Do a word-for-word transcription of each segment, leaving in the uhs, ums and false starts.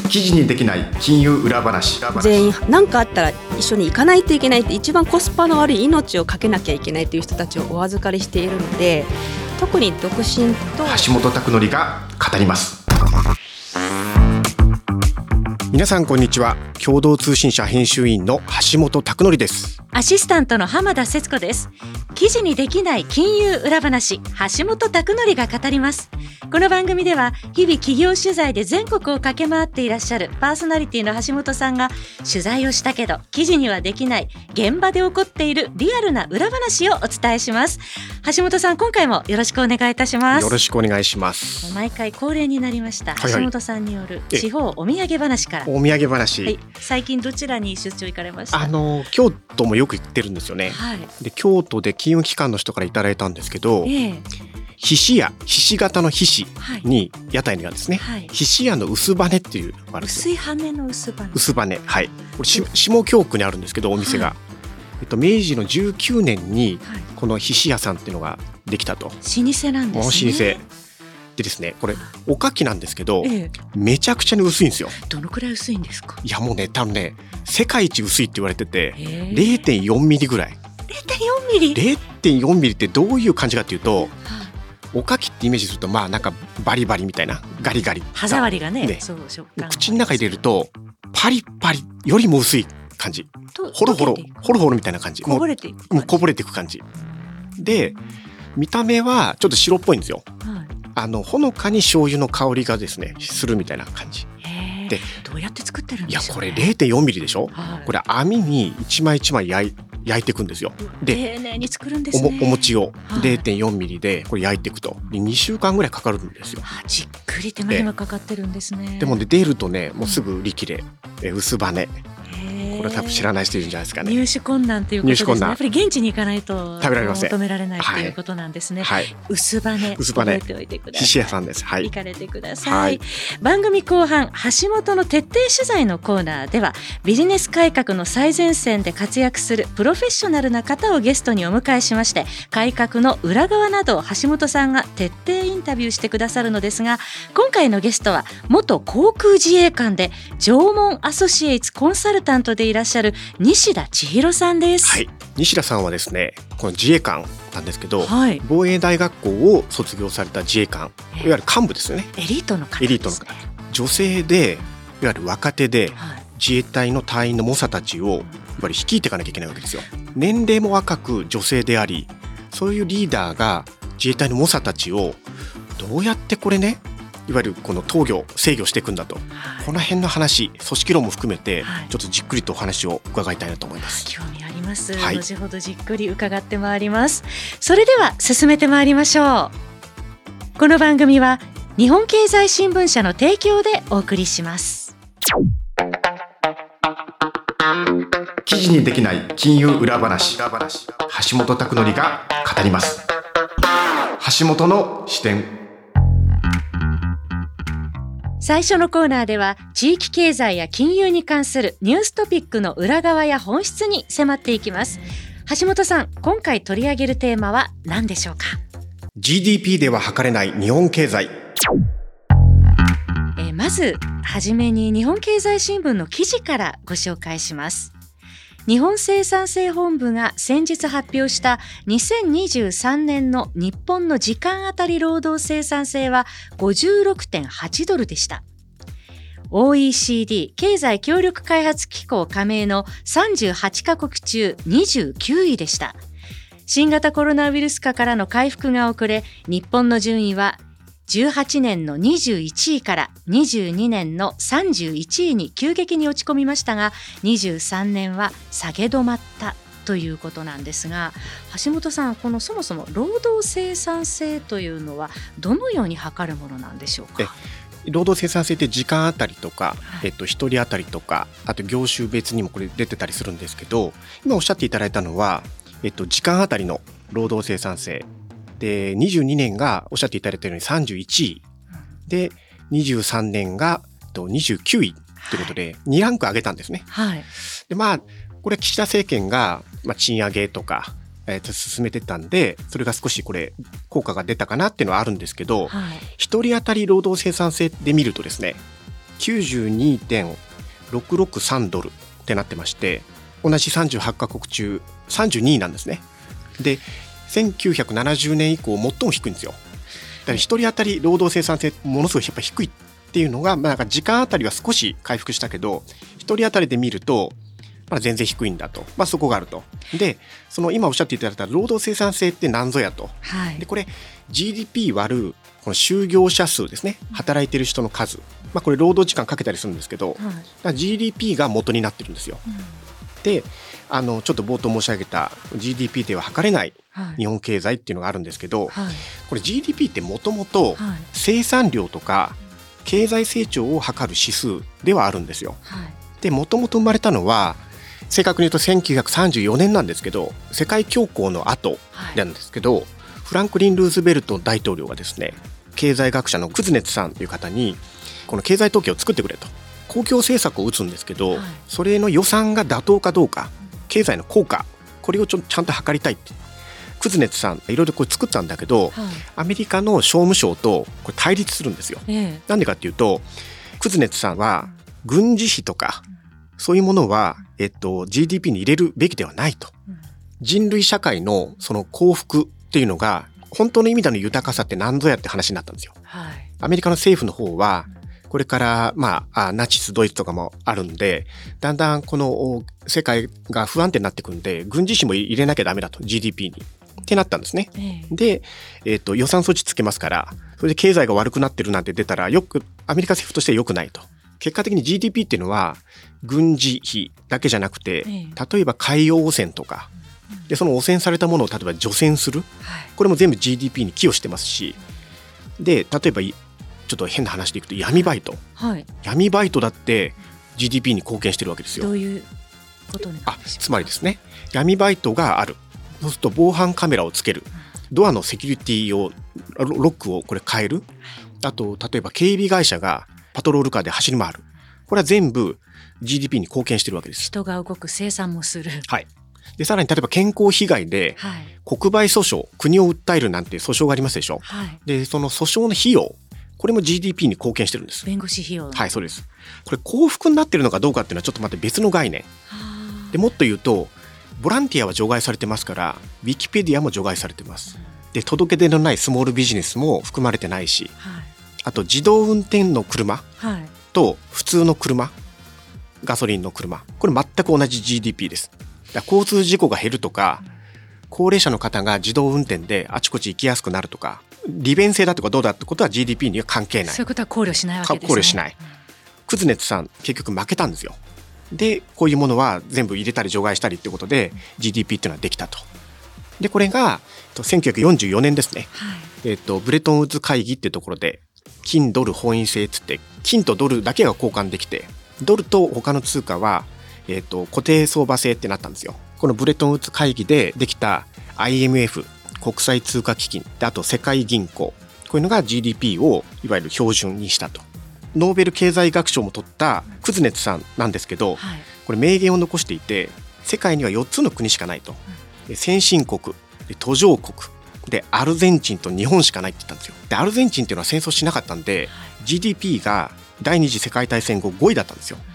記事にできない金融裏話。 全員何かあったら一緒に行かないといけないって、一番コスパの悪い命をかけなきゃいけないという人たちをお預かりしているので、特に独身と橋本拓典が語ります。皆さんこんにちは。共同通信社編集員の橋本拓典です。 アシスタントの浜田節子です。記事にできない金融裏話、橋本拓典が語ります。この番組では日々企業取材で全国を駆け回っていらっしゃるパーソナリティの橋本さんが、取材をしたけど記事にはできない現場で起こっているリアルな裏話をお伝えします。橋本さん、今回もよろしくお願いいたします。 よろしくお願いします。 毎回恒例になりました、 はいはい、 橋本さんによる地方お土産話から。 お土産話、はい、 最近どちらに出張行かれました？ あの京都もよく行ってるんですよね、はい、で京都で金融機関の人からいただいたんですけど、ええ、ひし屋、ひし形のひしに屋台にはですね、はい、ひし屋の薄羽っていうのがあるんですよ。 薄い羽の薄羽。 薄羽、はい、これ下京区にあるんですけど、お店が、はい、えっと、明治のじゅうきゅうねんにこのひし屋さんっていうのができたと。 老舗なんですね。 もう老舗でですね、これおかきなんですけど、ええ、めちゃくちゃに薄いんですよ。 どのくらい薄いんですか？ いやもうね、多分ね、世界一薄いって言われてて れいてんよんミリぐらい。 れいてんよんミリれいてんよんミリってどういう感じかっていうと、おかきってイメージすると、まあなんかバリバリみたいな、ガリガリ、 歯触りが ね, ねそう食感、口の中入れるとパリパリよりも薄い感じ、ホロホロホロホロみたいな感じ、 こぼれていくもうこぼれていく感じで、見た目はちょっと白っぽいんですよ、はい、あのほのかに醤油の香りがですねするみたいな感じで。 どうやって作ってるんですか、ね、 いやこれ れいてんよんミリでしょ、 はい、 これ網に一枚一枚焼い焼いていくんですよ。で丁寧に作るんですね。 お, お餅を れいてんよんミリでこれ焼いていくと、でにしゅうかんぐらいかかるんですよ。 じっくり手間暇かかってるんですね。 でもね、出るとね、もうすぐ売り切れ、うん、え薄羽、これ多分知らない人いるんじゃないですかね。 入手困難ということですね。やっぱり現地に行かないと食べられません、 求められないということなんですね、 はい、 薄羽、 薄羽覚えておいてください。 ひし屋さんです、はい、 行かれてください、 はい、 番組後半、橋本の徹底取材のコーナーでは、ビジネス改革の最前線で活躍するプロフェッショナルな方をゲストにお迎えしまして、改革の裏側などを橋本さんが徹底インタビューしてくださるのですが、今回のゲストは元航空自衛官で縄文アソシエイツコンサルタントでいらっしゃる西田千尋さんです、 はい、西田さんはですね、この自衛官なんですけど、はい、防衛大学校を卒業された自衛官、いわゆる幹部ですよね。 エリートの方ですね。 エリートの方、女性でいわゆる若手で、はい、自衛隊の隊員の猛者たちをやっぱり率いていかなきゃいけないわけですよ。年齢も若く女性であり、そういうリーダーが自衛隊の猛者たちをどうやってこれね、いわゆるこの統御制御していくんだと、はい、この辺の話、組織論も含めて、はい、ちょっとじっくりとお話を伺いたいなと思います。 興味あります、 はい、 後ほどじっくり伺ってまいります。それでは進めてまいりましょう。この番組は日本経済新聞社の提供でお送りします。 記事にできない金融裏話、橋本拓典が語ります。橋本の視点。 最初のコーナーでは、地域経済や金融に関するニューストピックの裏側や本質に迫っていきます。橋本さん、今回取り上げるテーマは何でしょうか？ ジーディーピー では測れない日本経済。 えー、まずはじめに日本経済新聞の記事からご紹介します。日本生産性本部が先日発表したにせんにじゅうさんねんの日本の時間あたり労働生産性は ごじゅうろくてんはちドルでした。オーイーシーディー 経済協力開発機構加盟のさんじゅうはちカ国中にじゅうきゅういでした。新型コロナウイルス禍からの回復が遅れ、日本の順位はじゅうはちねんのにじゅういちいからにじゅうにねんのさんじゅういちいに急激に落ち込みましたが、にじゅうさんねんは下げ止まったということなんですが、橋本さん、このそもそも労働生産性というのはどのように測るものなんでしょうか？ 労働生産性って時間あたりとか、はい、えっと、ひとり当たりとか、あと業種別にもこれ出てたりするんですけど、今おっしゃっていただいたのは、えっと、時間あたりの労働生産性で、にじゅうにねんがおっしゃっていただいたようにさんじゅういちいで、にじゅうさんねんがにじゅうきゅういということでにランク上げたんですね、 はい、でまあこれ岸田政権が、まあ、賃上げとか、えー、と進めてたんで、それが少しこれ効果が出たかなっていうのはあるんですけど、はい、ひとり当たり労働生産性で見るとですね、 きゅうじゅうにてんろくろくさんドルってなってまして、同じさんじゅうはちカ国中さんじゅうにいなんですね。でせんきゅうひゃくななじゅうねん以降最も低いんですよ。だからひとり当たり労働生産性ものすごいやっぱ低いっていうのが、まあ、なんか時間あたりは少し回復したけど、ひとり当たりで見るとまだ全然低いんだと、まあ、そこがあると。でその今おっしゃっていただいた労働生産性って何ぞやと、 はい、 でこれ ジーディーピー 割るこの就業者数ですね、働いてる人の数、まあ、これ労働時間かけたりするんですけど、はい、だから ジーディーピー が元になってるんですよ、うん、であのちょっと冒頭申し上げた ジーディーピー では測れない日本経済っていうのがあるんですけど、はい、これ ジーディーピー ってもともと生産量とか経済成長を測る指数ではあるんですよ、はい、でもともと生まれたのは正確に言うとせんきゅうひゃくさんじゅうよねんなんですけど、世界恐慌の後なんですけど、はい、フランクリン・ルーズベルト大統領がですね、経済学者のクズネツさんという方にこの経済統計を作ってくれと、公共政策を打つんですけど、はい、それの予算が妥当かどうか、経済の効果、これをちょちゃんと測りたいって、クズネツさんいろいろこれ作ったんだけど、はい、アメリカの商務省とこれ対立するんですよ、ええ、なんでかっていうと、クズネツさんは軍事費とかそういうものは、えっと、ジーディーピー に入れるべきではないと、人類社会のその幸福っていうのが本当の意味での豊かさって何ぞやって話になったんですよ、はい、アメリカの政府の方はこれから、まあ、ナチスドイツとかもあるんで、だんだんこの世界が不安定になってくるんで、軍事費も入れなきゃダメだと ジーディーピー にってなったんですね、ええ、で、えっと、予算措置つけますから、それで経済が悪くなってるなんて出たらよくアメリカ政府としては良くないと。結果的に ジーディーピー っていうのは軍事費だけじゃなくて、例えば海洋汚染とかで、その汚染されたものを例えば除染する、これも全部 ジーディーピー に寄与してますし、で例えばちょっと変な話でいくと闇バイト、はい、闇バイトだって ジーディーピー に貢献してるわけですよ。 どういうことになるんでしょうか。 あ、つまりですね、闇バイトがある、そうすると防犯カメラをつける、ドアのセキュリティをロックをこれ変える、あと例えば警備会社がパトロールカーで走り回る、これは全部 ジーディーピー に貢献してるわけです。 人が動く、生産もする、 はい、でさらに例えば健康被害で国賠訴訟、国を訴えるなんて訴訟がありますでしょ、はい、でその訴訟の費用、これも ジーディーピー に貢献してるんです。 弁護士費用、 はい、そうです。これ幸福になってるのかどうかっていうのはちょっとまた別の概念で、もっと言うとボランティアは除外されてますから、ウィキペディアも除外されてます。で届け出のないスモールビジネスも含まれてないし、はい、あと自動運転の車と普通の車、ガソリンの車、これ全く同じ ジーディーピー です。だから交通事故が減るとか、高齢者の方が自動運転であちこち行きやすくなるとか、利便性だとかどうだってことは ジーディーピー には関係ない。 そういうことは考慮しないわけですね。 考慮しない。クズネツさん結局負けたんですよ。でこういうものは全部入れたり除外したりってことで ジーディーピー っていうのはできたと。でこれがせんきゅうひゃくよんじゅうよねんですね、はい、えーと、ブレトンウッズ会議っていうところで金ドル本位制っつって、金とドルだけが交換できて、ドルと他の通貨は、えーと、固定相場制ってなったんですよ。このブレトンウッズ会議でできた アイエムエフ 国際通貨基金で、あと世界銀行、こういうのが ジーディーピー をいわゆる標準にしたと。ノーベル経済学賞も取ったクズネツさんなんですけど、はい、これ名言を残していて、世界にはよっつの国しかないと、うん、先進国、途上国でアルゼンチンと日本しかないって言ったんですよ。でアルゼンチンっていうのは戦争しなかったんで、はい、ジーディーピー が第二次世界大戦後ごいだったんですよ、うん、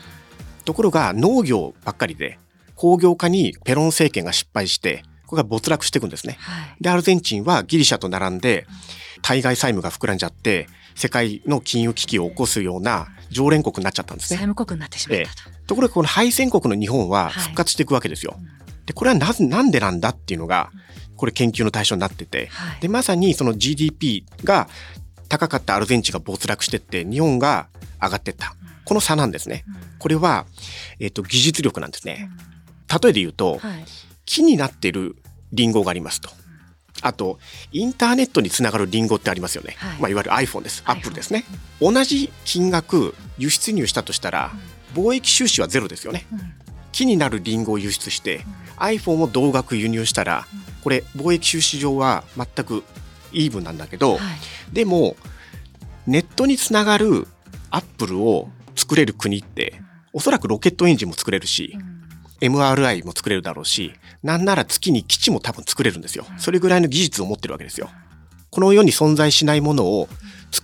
ところが農業ばっかりで工業化にペロン政権が失敗して、これが没落していくんですね、はい、でアルゼンチンはギリシャと並んで対外債務が膨らんじゃって世界の金融危機を起こすような常連国になっちゃったんですね。 債務国になってしまったと、 ええ、ところがこの敗戦国の日本は復活していくわけですよ、はい、でこれはなぜなんでなんだっていうのがこれ研究の対象になってて、はい、でまさにその ジーディーピー が高かったアルゼンチンが没落してって日本が上がっていった、うん、この差なんですね、うん、これは、えーと、技術力なんですね、うん、例えで言うと、はい、木になっているリンゴがありますと、あとインターネットにつながるリンゴってありますよね、はい、まあ、いわゆる iPhone です、Apple ですね、うん、同じ金額輸出入したとしたら、うん、貿易収支はゼロですよね、うん、木になるリンゴを輸出して、うん、iPhone を同額輸入したら、うん、これ貿易収支上は全くイーブンなんだけど、はい、でもネットにつながる Apple を作れる国っておそらくロケットエンジンも作れるし、うん、エムアールアイ も作れるだろうし、なんなら月に基地も多分作れるんですよ。それぐらいの技術を持ってるわけですよ。この世に存在しないものを作る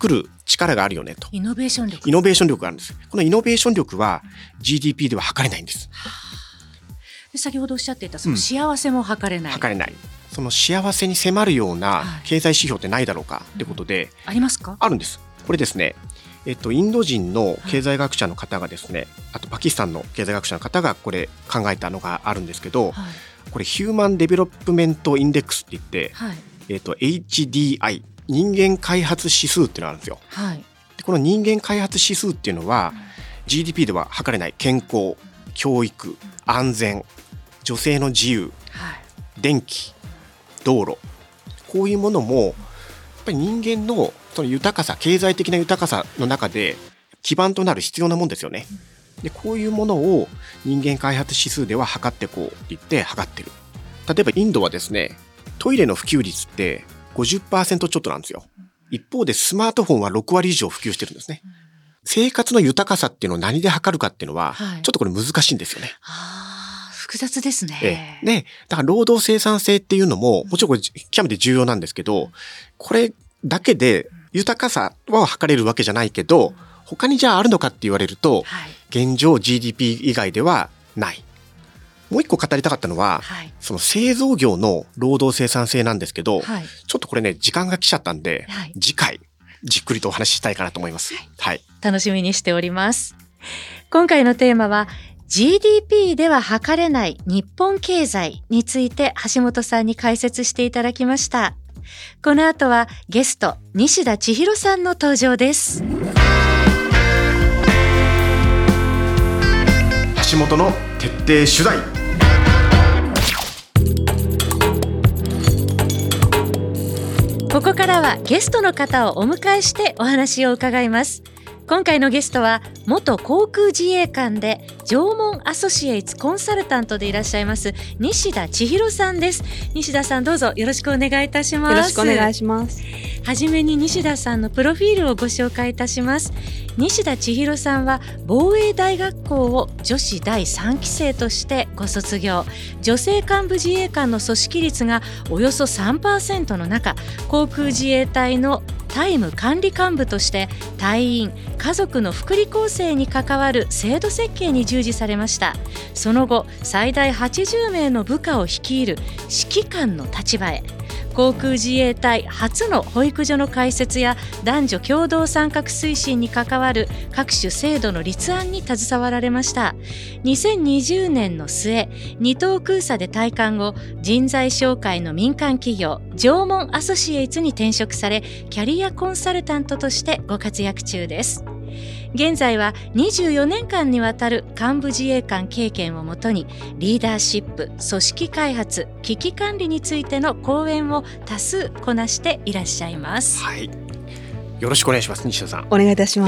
力があるよねと。 イノベーション力イノベーション力があるんです。このイノベーション力は ジーディーピー では測れないんです。 で先ほどおっしゃっていたその幸せも測れない、 うん、測れない。その幸せに迫るような経済指標ってないだろうかってことで、 うん、ありますか？ あるんです。これですね、えっと、インド人の経済学者の方がですね、はい、あとパキスタンの経済学者の方がこれ考えたのがあるんですけど、はい、これヒューマンデベロップメントインデックスって言って、はい、えっと、エイチディーアイ 人間開発指数っていうのがあるんですよ、はい、でこの人間開発指数っていうのは、うん、ジーディーピー では測れない健康、教育、安全、女性の自由、はい、電気、道路、こういうものもやっぱり人間のその豊かさ、経済的な豊かさの中で基盤となる必要なもんですよね。でこういうものを人間開発指数では測ってこうって言って測ってる。例えばインドはですね、トイレの普及率って ごじゅっパーセント ちょっとなんですよ。一方でスマートフォンはろくわり以上普及してるんですね。生活の豊かさっていうのを何で測るかっていうのは、はい、ちょっとこれ難しいんですよね。 複雑ですね。 ええ、で、だから労働生産性っていうのももちろんこれ極めて重要なんですけど、これだけで豊かさは測れるわけじゃないけど、他にじゃああるのかって言われると、はい、現状 ジーディーピー 以外ではない。もう一個語りたかったのは、はい、その製造業の労働生産性なんですけど、はい、ちょっとこれね時間が来ちゃったんで、はい、次回じっくりとお話ししたいかなと思います、はいはい、 楽しみにしております。今回のテーマは ジーディーピー では測れない日本経済について橋本さんに解説していただきました。この後はゲスト西田千尋さんの登場です。 橋本の徹底取材。 ここからはゲストの方をお迎えしてお話を伺います。今回のゲストは元航空自衛官で縄文アソシエイツコンサルタントでいらっしゃいます西田千尋さんです。西田さん、どうぞよろしくお願いいたします。 よろしくお願いします。 はじめに西田さんのプロフィールをご紹介いたします。西田千尋さんは防衛大学校を女子だいさんき生としてご卒業。女性幹部自衛官の組織率がおよそ さんパーセント の中、航空自衛隊のタイム管理幹部として隊員・家族の福利厚生に関わる制度設計に従事されました。その後最大はちじゅうめいの部下を率いる指揮官の立場へ。航空自衛隊初の保育所の開設や男女共同参画推進に関わる各種制度の立案に携わられました。にせんにじゅうねんの末、二等空佐で退官後、人材紹介の民間企業縄文アソシエイツに転職され、キャリアコンサルタントとしてご活躍中です。現在はにじゅうよねんかんにわたる幹部自衛官経験をもとに、リーダーシップ、組織開発、危機管理についての講演を多数こなしていらっしゃいます。 はい、よろしくお願いします。西田さん、 お願いいたします。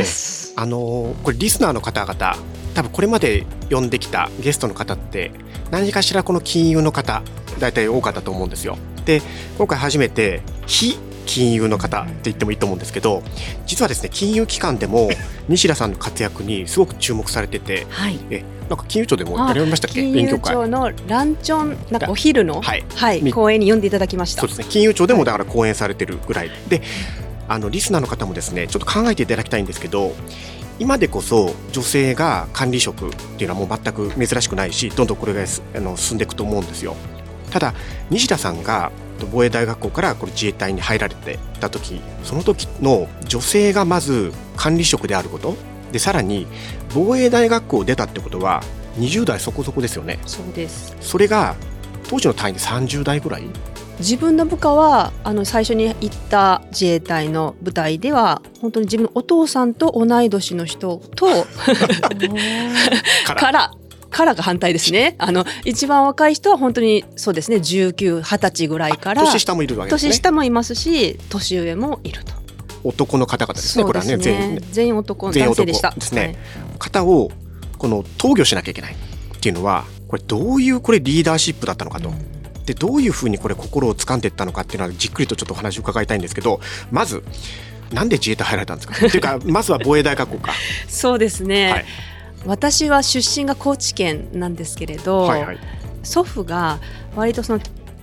あのこれリスナーの方々、多分これまで呼んできたゲストの方って何かしらこの金融の方大体多かったと思うんですよ。で、今回初めて非金融の方って言ってもいいと思うんですけど、実はですね、金融機関でも西田さんの活躍にすごく注目されてて、はい、えなんか金融庁でもやりましたっけ？ 金融庁のランチョン、なんかお昼の、はいはい、講演に呼んでいただきました。 そうですね、金融庁でもだから講演されてるぐらいで、あのリスナーの方もですね、ちょっと考えていただきたいんですけど、今でこそ女性が管理職っていうのはもう全く珍しくないし、どんどんこれがあの進んでいくと思うんですよ。ただ西田さんが防衛大学校からこれ自衛隊に入られてた時、その時の女性がまず管理職であることで、さらに防衛大学校を出たってことはにじゅうだいそこそこですよね。 そうです。 それが当時の単位でさんじゅうだいぐらい。 自分の部下はあの最初に行った自衛隊の部隊では本当に自分のお父さんと同い年の人とからからからが反対ですね。あの一番若い人は本当にそうですね、じゅうきゅう、はたちぐらいから。 年下もいるわけですね。 年下もいますし、年上もいると。 男の方々ですね。 そうですね、 これはね、全員全員男、男性でしたですね、はい、方をこの統御しなきゃいけないっていうのは、これどういうこれリーダーシップだったのかと、でどういうふうにこれ心を掴んでいったのかっていうのはじっくりとちょっとお話を伺いたいんですけど、まずなんで自衛隊入られたんですかっていうかまずは防衛大学校か。 そうですね、はい、私は出身が高知県なんですけれど、はいはい、祖父が割とその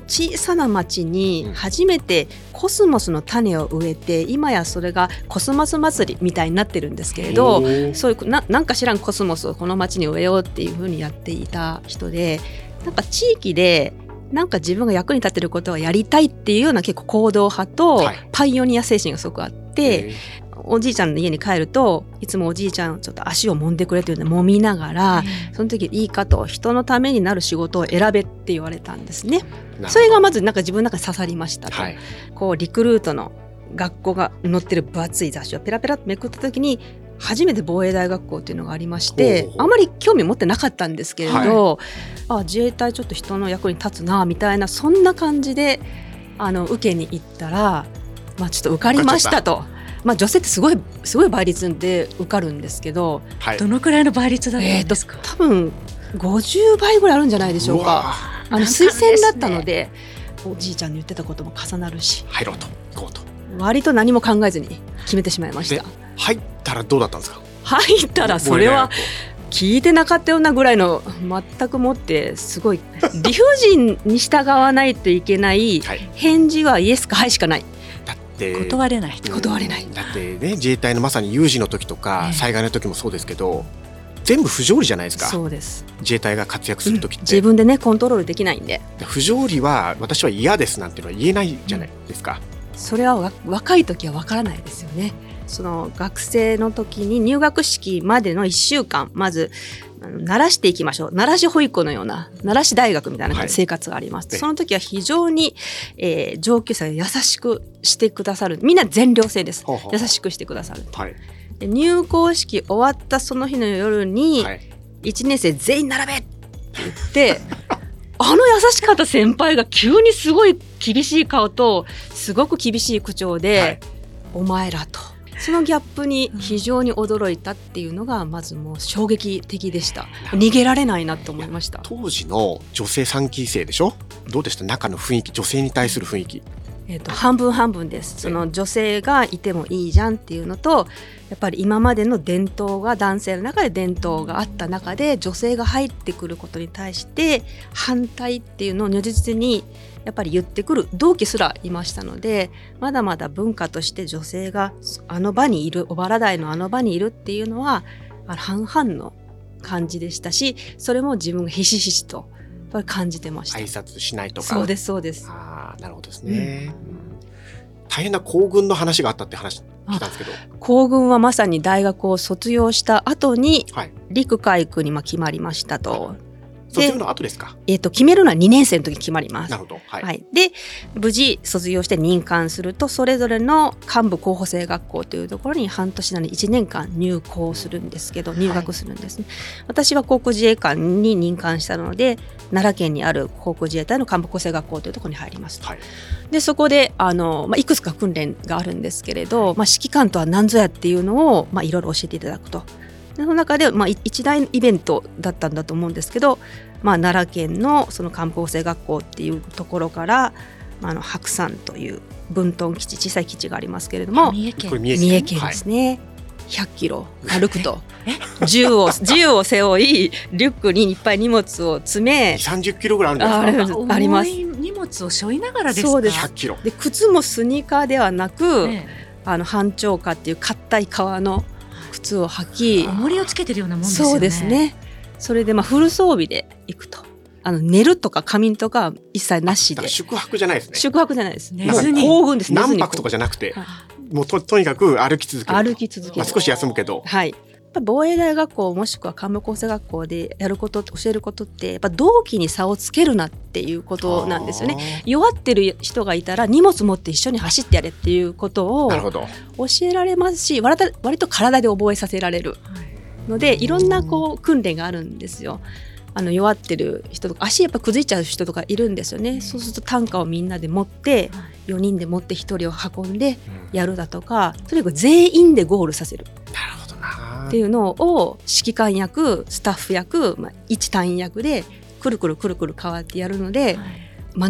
小さな町に初めてコスモスの種を植えて、今やそれがコスモス祭りみたいになってるんですけれど、そういう な, なんか知らんコスモスをこの町に植えようっていうふうにやっていた人で、なんか地域でなんか自分が役に立てることをやりたいっていうような結構行動派とパイオニア精神がすごくあって、はい、おじいちゃんの家に帰るといつもおじいちゃんちょっと足を揉んでくれというので揉みながら、うん、その時いいかと、人のためになる仕事を選べって言われたんですね。それがまずなんか自分の中に刺さりましたと、はい、こうリクルートの学校が載ってる分厚い雑誌をペラペラとめくった時に初めて防衛大学校っていうのがありまして、ほうほう、あまり興味持ってなかったんですけれど、はい、あ自衛隊ちょっと人の役に立つなみたいな、そんな感じであの受けに行ったら、まあ、ちょっと受かりましたと。まあ、女性ってすごいすごい倍率で受かるんですけど、 はい、どのくらいの倍率だったんですか？ えー、と多分ごじゅうばいぐらいあるんじゃないでしょうか。あの推薦だったので、おじいちゃんに言ってたことも重なるし、 入ろうと行こうと割と何も考えずに決めてしまいました。 入ったらどうだったんですか？ 入ったらそれは聞いてなかったようなぐらいの、全くもってすごい理不尽に従わないといけない、はい、返事はイエスかはいしかない。 だって断れない断れない。 だってね、自衛隊のまさに有事の時とか、えー、災害の時もそうですけど、全部不条理じゃないですか。 そうです。 自衛隊が活躍する時って、うん、 自分でねコントロールできないんで、 不条理は私は嫌ですなんていうのは言えないじゃないですか、 うん、それは若い時は分からないですよね。その学生の時に入学式までのいっしゅうかん、まず慣らしていきましょう、慣らし保育のような慣らし大学みたいな生活があります、はい、その時は非常に、えー、上級生が優しくしてくださる。みんな全寮制です。ほうほう、優しくしてくださる、はい、で入校式終わったその日の夜に、はい、いちねん生全員並べって言ってあの優しかった先輩が急にすごい厳しい顔とすごく厳しい口調で、はい、お前らと、そのギャップに非常に驚いたっていうのがまずもう衝撃的でした。逃げられないなと思いました。 当時の女性さんき生でしょ、どうでした？中の雰囲気、女性に対する雰囲気。 えーと、半分半分です。その女性がいてもいいじゃんっていうのと、やっぱり今までの伝統が、男性の中で伝統があった中で女性が入ってくることに対して反対っていうのを如実にやっぱり言ってくる同期すらいましたので、まだまだ文化として女性があの場にいる、小原台のあの場にいるっていうのは半々の感じでしたし、それも自分がひしひしとやっぱり感じてました。 挨拶しないとか。 そうですそうです。 ああ、なるほどですね、うん、大変な皇軍の話があったって話聞いたんですけど、 皇軍はまさに大学を卒業した後に陸海空にまあ決まりましたと、はい、 卒業の後ですか？ えー、と決めるのはにねん生の時に決まります。 なるほど、はいはい、で無事卒業して任官すると、それぞれの幹部候補生学校というところに半年なのでいちねんかん入校するんですけど、入学するんですね、はい、私は航空自衛官に任官したので奈良県にある航空自衛隊の幹部候補生学校というところに入ります、はい、でそこであの、まあ、いくつか訓練があるんですけれど、まあ、指揮官とは何ぞやっていうのを、まあ、いろいろ教えていただくと。その中で、まあ、一大イベントだったんだと思うんですけど、まあ、奈良県のその幹部候補生学校っていうところから、まあ、あの白山という分屯基地、小さい基地がありますけれども、 三重県、 三重県ですね、はい、ひゃっキロ歩くと銃を銃を背負い、リュックにいっぱい荷物を詰め、 さんじゅっキロぐらいあるんですか？ あ, あります。 重い荷物を背負いながらですか？ そうです。 ひゃっキロで靴もスニーカーではなく、ね、あの半丁化っていう硬い革の靴を履き、 重りをつけてるようなもんですよね。 そうですね。それでまあフル装備で行くと、あの寝るとか仮眠とか一切なしで。 宿泊じゃないですね。 宿泊じゃないです。 寝ずに行軍です。 何泊とかじゃなくて、はい、もう と, とにかく歩き続ける。 歩き続ける。 まあ、少し休むけど。 はい。やっぱ防衛大学校もしくは幹部候補生学校でやること教えることってやっぱ同期に差をつけるなっていうことなんですよね。弱ってる人がいたら荷物持って一緒に走ってやれっていうことを教えられますし、割と、割と体で覚えさせられるので、いろんなこう訓練があるんですよ。あの弱ってる人とか足やっぱ崩れちゃう人とかいるんですよね。そうすると担架をみんなで持ってよにんで持ってひとりを運んでやるだとか、とにかく全員でゴールさせる。 なるほどなっていうのを指揮官役、スタッフ役、まあ、一単位役でくるくるくるくる変わってやるので、はい、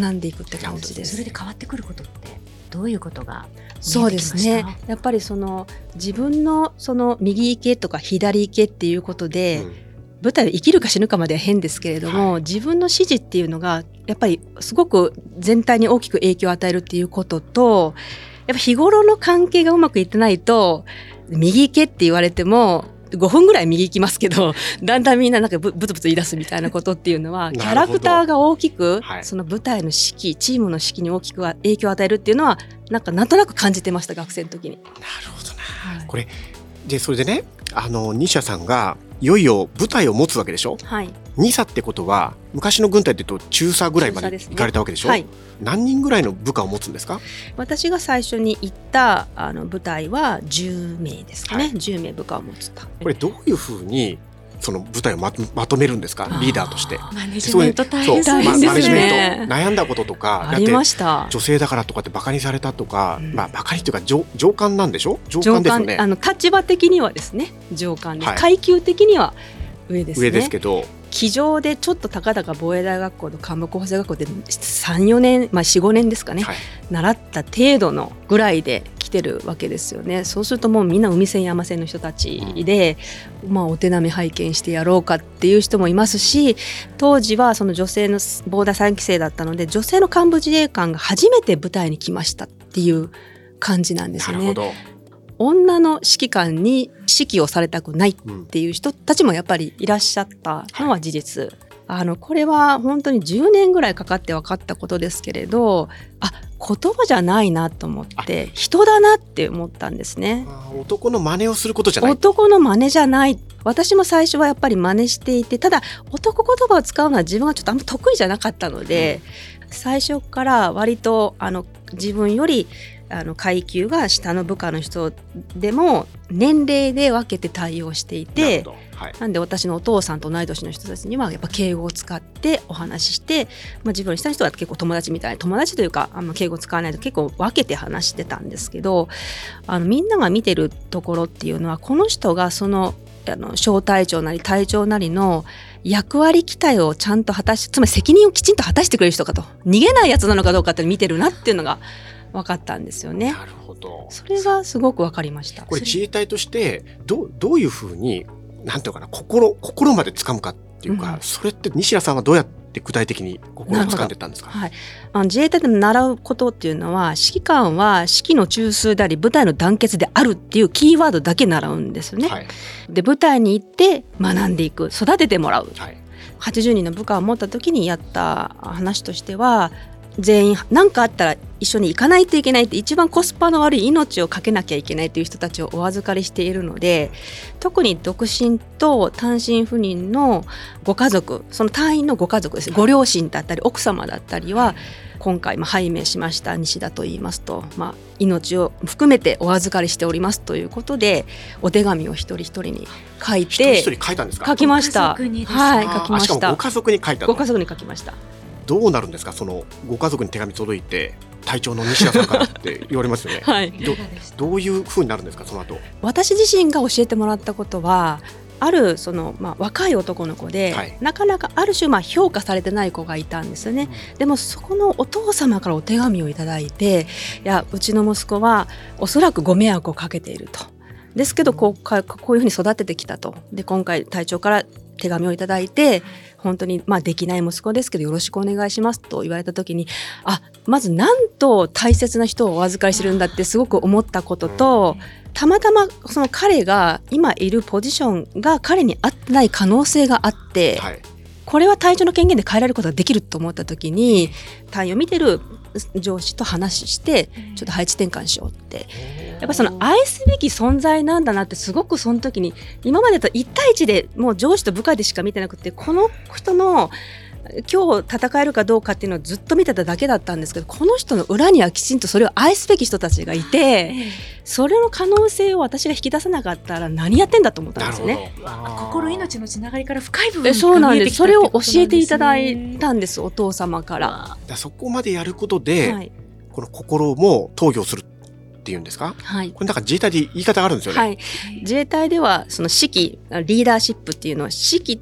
学んでいくって感じです。 それで変わってくることってどういうことが見えてきました？ そうですね。やっぱりその自分のその右行けとか左行けっていうことで、 舞台を生きるか死ぬかまでは変ですけれども、はい、自分の指示っていうのがやっぱりすごく全体に大きく影響を与えるっていうことと、やっぱ日頃の関係がうまくいってないと右行けって言われてもごふんぐらい右行きますけど、だんだんみんななんかブブツブツ言い出すみたいなことっていうのはキャラクターが大きく、はい、その舞台の指揮チームの指揮に大きく影響を与えるっていうのはなんかなんとなく感じてました、学生の時に。なるほどな、はい、これでそれでね、あの西谷さんがいよいよ部隊を持つわけでしょ、はい、に佐ってことは昔の軍隊でいうと中佐ぐらいまで行かれたわけでしょ、ね、はい、何人ぐらいの部下を持つんですか？ 私が最初に行ったあの部隊はじゅうめいですかね、はい、じゅうめい部下を持つと。 これどういうふうにその部隊を ま, まとめるんですか、リーダーとして。 マネジメント大変ですね。 マネジメント悩んだこととか、 ありました。 女性だからとかってバカにされたとか、うん、まあバカにというか 上, 上官なんでしょ、上官ですよね。 あの立場的にはですね上官です、はい、階級的には上ですね。 上ですけど、 机上でちょっとたかだか防衛大学校と幹部候補生学校でさん、よねん、まあ、よん、ごねんですかね、はい、習った程度のぐらいで来てるわけですよね。そうするともうみんな海線山線の人たちで、うん、まあ、お手並み拝見してやろうかっていう人もいますし、当時はその女性の防衛さんき生だったので女性の幹部自衛官が初めて部隊に来ましたっていう感じなんですよね。なるほど。女の指揮官に指揮をされたくないっていう人たちもやっぱりいらっしゃったのは事実、はい、あのこれは本当にじゅうねんぐらいかかって分かったことですけれど、あ、言葉じゃないなと思って人だなって思ったんですね。 あ、男の真似をすることじゃない。 男の真似じゃない。私も最初はやっぱり真似していて、ただ男言葉を使うのは自分がちょっとあんま得意じゃなかったので、うん、最初から割とあの自分よりあの階級が下の部下の人でも年齢で分けて対応していて、な、はい、なんで私のお父さんと同い年の人たちにはやっぱ敬語を使ってお話しして、まあ、自分の下の人は結構友達みたいな、友達というかあの敬語使わないと結構分けて話してたんですけど、あのみんなが見てるところっていうのはこの人がそのあの小隊長なり隊長なりの役割期待をちゃんと果たし、つまり責任をきちんと果たしてくれる人かと、逃げないやつなのかどうかって見てるなっていうのが分かったんですよね。 なるほど。それがすごく分かりました。 これ自衛隊としてどう、どういうふうになんていうかな、心心まで掴むかっていうか、うん、それって西谷さんはどうやって具体的に心を掴んでたんですか？はい、 あの自衛隊で習うことっていうのは、指揮官は指揮の中枢であり部隊の団結であるっていうキーワードだけ習うんですよね、はい、で部隊に行って学んでいく、育ててもらう、はい、はちじゅうにんの部下を持った時にやった話としては、全員何かあったら一緒に行かないといけないって、一番コスパの悪い命をかけなきゃいけないという人たちをお預かりしているので、特に独身と単身赴任のご家族、その隊員のご家族です、ご両親だったり奥様だったりは今回まあ拝命しました西田と言いますと、まあ、命を含めてお預かりしておりますということでお手紙を一人一人に書いて、 一人一人書いたんですか？ 書きました。 ご家族にですか？ はい、書きました。 しかもご家族に書いたの？ ご家族に書きました。 どうなるんですか、そのご家族に手紙届いて隊長の西田さんからって言われますよね、はい、ど, どういう風になるんですか、その後。 私自身が教えてもらったことは、あるその、まあ、若い男の子で、はい、なかなかある種まあ評価されてない子がいたんですよね、うん、でもそこのお父様からお手紙をいただいて、いやうちの息子はおそらくご迷惑をかけていると、ですけどこう、こういうふうに育ててきたと、で今回隊長から手紙をいただいて、本当にまあできない息子ですけどよろしくお願いしますと言われた時に、あ、まずなんと大切な人をお預かりしてるんだってすごく思ったことと、たまたまその彼が今いるポジションが彼に合ってない可能性があって、はい、これは隊長の権限で変えられることができると思った時に、隊員を見てる上司と話してちょっと配置転換しようって、やっぱその愛すべき存在なんだなって、すごくその時に、今までといち対いちでもう上司と部下でしか見てなくて、この人の今日戦えるかどうかっていうのをずっと見てただけだったんですけど、この人の裏にはきちんとそれを愛すべき人たちがいて、それの可能性を私が引き出さなかったら何やってんだと思ったんですよね。 心命のつながりから深い部分が見えてきたそうなんです。それを教えていただいたんです、お父様から。 だそこまでやることで、はい、この心も投与するっていうんですか、はい、これなんか自衛隊で言い方があるんですよね、 はい、自衛隊ではその指揮リーダーシップっていうのは指揮と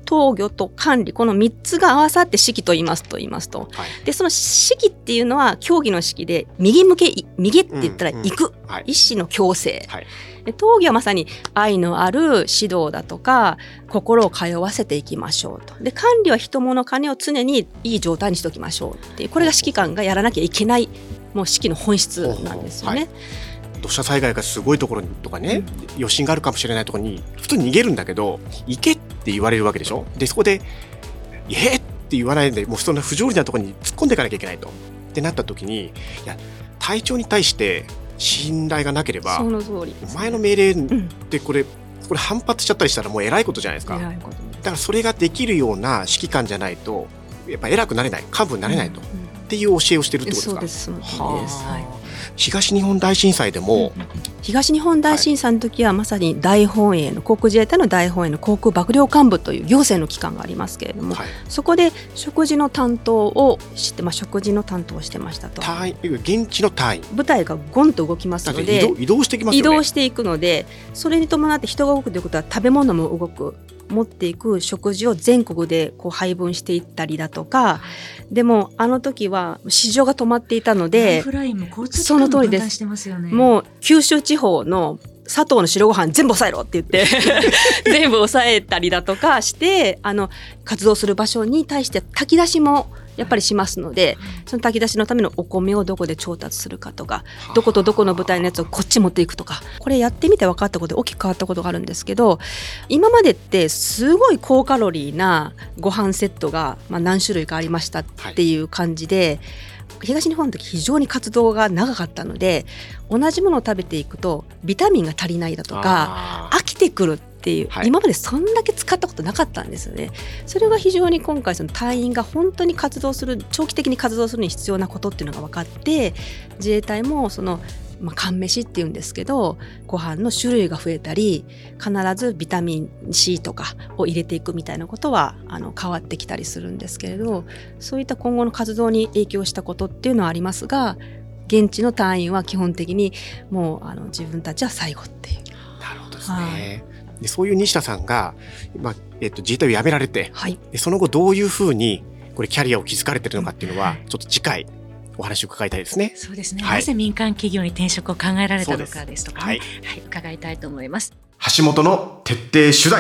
統御と管理、このみっつが合わさって指揮と言いますと言いますと、はい、でその指揮っていうのは競技の指揮で、右向け右って言ったら行く、うんうんはい、意思の強制、はい、で統御はまさに愛のある指導だとか心を通わせていきましょうと。で管理は人物金を常にいい状態にしておきましょうっていう、これが指揮官がやらなきゃいけないもう指揮の本質なんですよね。はい、 土砂災害がすごいところにとかね、余震があるかもしれないところに普通に逃げるんだけど、行けって言われるわけでしょ。でそこで「えっ!」って言わないで、もうそんな不条理なところに突っ込んでいかなきゃいけないとってなった時に、いや隊長に対して信頼がなければ、 その通りお前の命令ってこれ、うん、これ反発しちゃったりしたらもう偉いことじゃないですか。だからそれができるような指揮官じゃないとやっぱ偉くなれない、幹部になれないと、うんうん、っていう教えをしてるってことですか。 そうです、そうです、はい、 東日本大震災でも、 うん、東日本大震災の時はまさに大本営の航空自衛隊の大本営の航空幕僚監部という行政の機関がありますけれども、はい、そこで食事の担当をして、まあ、食事の担当をしてましたと。 隊員、現地の隊員、 部隊がゴンと動きますので、 移動、移動してきますよね。 移動していくので、それに伴って人が動くということは食べ物も動く、持っていく食事を全国でこう配分していったりだとか、でもあの時は市場が止まっていたので、ライフラインも交通機関も分断してますよね。もう九州地方の砂糖の白ご飯全部抑えろって言って全部抑えたりだとかして、あの活動する場所に対して炊き出しもやっぱりしますので、その炊き出しのためのお米をどこで調達するかとか、どことどこの部隊のやつをこっち持っていくとか、これやってみて分かったことで大きく変わったことがあるんですけど、今までってすごい高カロリーなご飯セットがまあ何種類かありましたっていう感じで、はい、東日本の時非常に活動が長かったので、同じものを食べていくとビタミンが足りないだとか飽きてくるっていう、はい、今までそんだけ使ったことなかったんですよね。それが非常に今回その隊員が本当に活動する、長期的に活動するに必要なことっていうのが分かって、自衛隊もそのまあ、缶飯っていうんですけど、ご飯の種類が増えたり、必ずビタミン C とかを入れていくみたいなことはあの変わってきたりするんですけれど、そういった今後の活動に影響したことっていうのはありますが、現地の隊員は基本的にもうあの自分たちは最後っていう。 なるほどですね。はい、でそういう西田さんが、まあえっと、自衛隊を辞められて、はい、でその後どういうふうにこれキャリアを築かれているのかっていうのは、ちょっと次回お話を伺いたいですね。 そうですね、はい、なぜ民間企業に転職を考えられたのかですとか、ね、はいはい、伺いたいと思います。 橋本の徹底取材。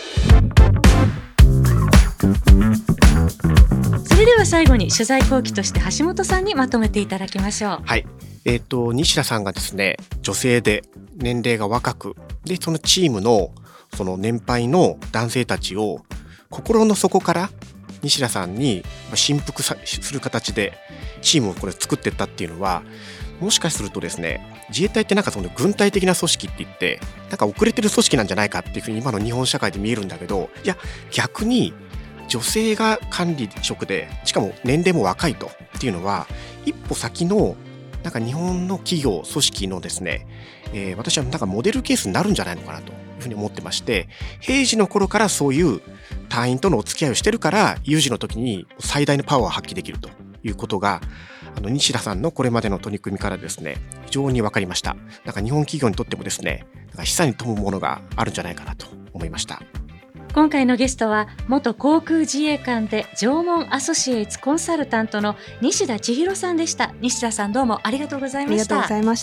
それでは最後に取材後期として橋本さんにまとめていただきましょう。 はい、えーと、西田さんがですね、女性で年齢が若くで、そのチームのその年配の男性たちを心の底から西田さんに振幅する形でチームをこれ作っていったっていうのは、もしかするとですね、自衛隊ってなんかその軍隊的な組織って言ってなんか遅れてる組織なんじゃないかっていうふうに今の日本社会で見えるんだけど、いや逆に女性が管理職で、しかも年齢も若いとっていうのは一歩先のなんか日本の企業組織のですね、えー、私はなんかモデルケースになるんじゃないのかなというふうに思ってまして、平時の頃からそういう隊員とのお付き合いをしてるから有事の時に最大のパワーを発揮できるということが、あの西田さんのこれまでの取り組みからですね、非常に分かりました。なんか日本企業にとってもですね、なんか示唆に富むものがあるんじゃないかなと思いました。 今回のゲストは元航空自衛官で縄文アソシエイツコンサルタントの西田千尋さんでした。西田さん、どうもありがとうございました。 ありがとうございました。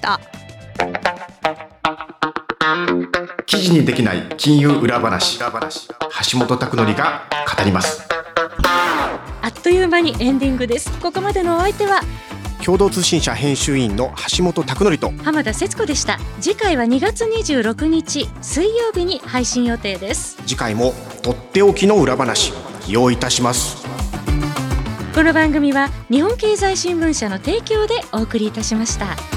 記事にできない金融裏話、橋本拓典が語ります。 あっという間にエンディングです。ここまでのお相手は共同通信社編集員の橋本拓典と浜田節子でした。次回はにがつにじゅうろくにち水曜日に配信予定です。 次回もとっておきの裏話用意いたします。 この番組は日本経済新聞社の提供でお送りいたしました。